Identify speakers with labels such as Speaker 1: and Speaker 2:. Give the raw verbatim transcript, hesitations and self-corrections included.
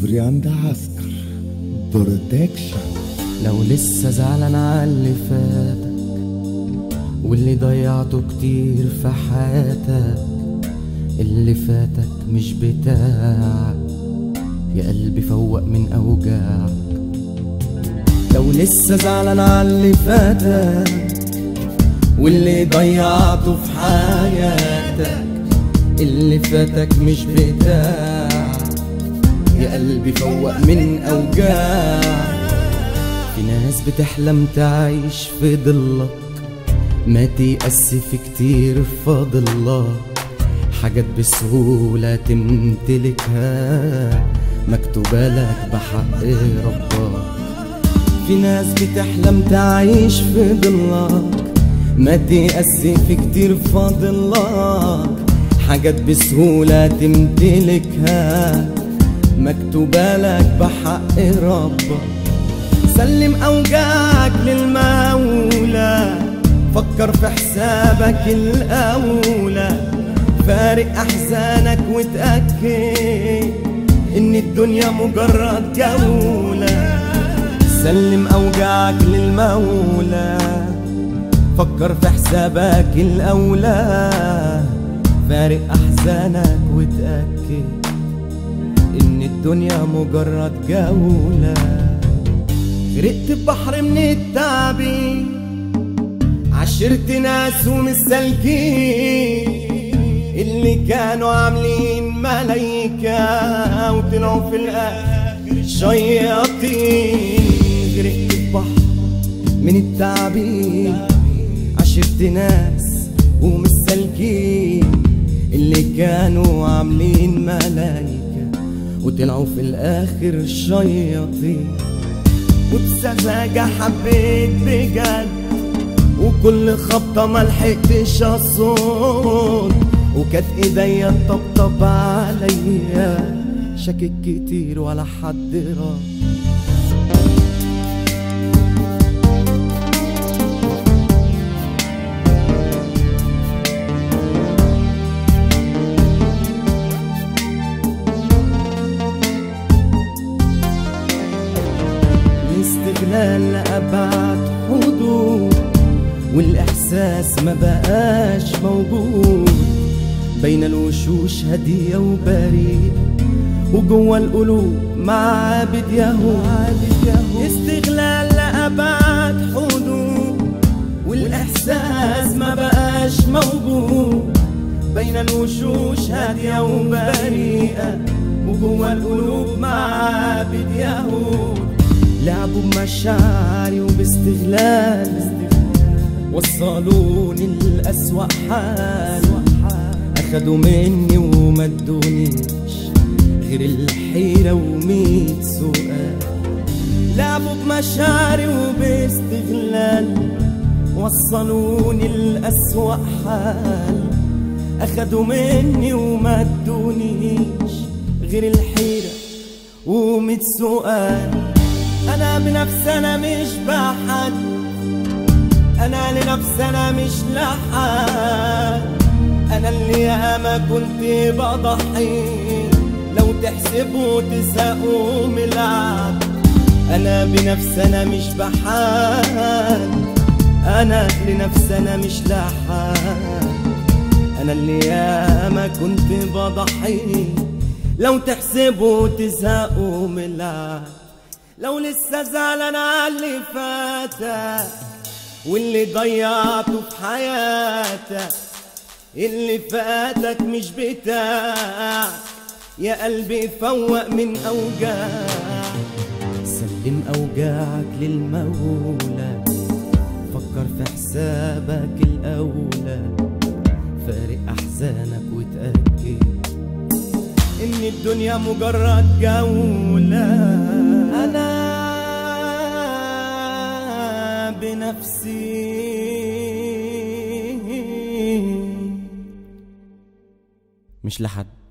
Speaker 1: صبري عند عسكر برودكشن.
Speaker 2: لو لسه زعلان على اللي فاتك واللي ضيعته كتير في حياتك، اللي فاتك مش بتاعك يا قلبي، فوق من اوجاعك. لو لسه زعلان على اللي فاتك واللي ضيعته في حياتك، اللي فاتك مش بتاعك يا قلبي، فوق من اوجاعك. في ناس بتحلم تعيش في ضلك، ما تيأس في كتير فاضلك، حاجات بسهولة تمتلكها مكتوبة لك بحق ربك. في ناس بتحلم تعيش في ضلك، ما تيأس في كتير فاضلك، حاجات بسهولة تمتلكها مكتوبة لك بحق ربك. سلم أوجاعك للمولى، فكر في حسابك الأولى، فارق أحزانك وتأكد إن الدنيا مجرد جولة. سلم أوجاعك للمولى، فكر في حسابك الأولى، فارق أحزانك وتأكد إن الدنيا مجرد جولة. غرقت ببحر من التعبين، عشرت ناس ومسالكين، اللي كانوا عاملين ملايكة وطلعوا في الآخر شياطين. غرقت ببحر من التعبين، عشرت ناس ومسالكين، اللي كانوا عاملين ملايكة وطلعوا في الآخر شياطين. وبسذاجة حبيت بجد، وكل خبطة ملحقتش اصوت، وكانت ايديا تطبطب عليا، شاكك كتير ولا حد رد. الاستغلال لأبعد حدود، والإحساس ما بقاش موجود، بين الوشوش هادية وبريئة، وجوه القلوب معابد يهود. استغلال لأبعد حدود، والإحساس ما بقاش موجود، بين الوشوش هادية وبريئة، وجوه القلوب معابد يهود. لعبوا بمشاعري وباستغلال، وصلوني لأسوأ حال، أخدوا مني وما ادونيش غير الحيرة وميت سؤال. لعبوا بمشاعري وباستغلال، وصلوني لأسوأ حال، أخدوا مني وما ادونيش غير الحيرة وميت سؤال. أنا بنفسي أنا مش بحد، أنا لنفسي أنا مش لحد، أنا اللي ياما كنت بضحي لو تحسبوا تساقوا ملعب. أنا بنفسي أنا مش بحد، أنا لنفسي أنا مش لحد، أنا اللي ياما كنت بضحي لو تحسبوا تساقوا ملعب. لو لسه زعلان على اللي فاتك واللي ضيعته في حياتك، اللي فاتك مش بتاعك يا قلبي، فوق من اوجاعك. سلم اوجاعك للمولى، فكر في حسابك الاولى، فارق احزانك وتأكد ان الدنيا مجرد جولة. انا بنفسي مش لحد.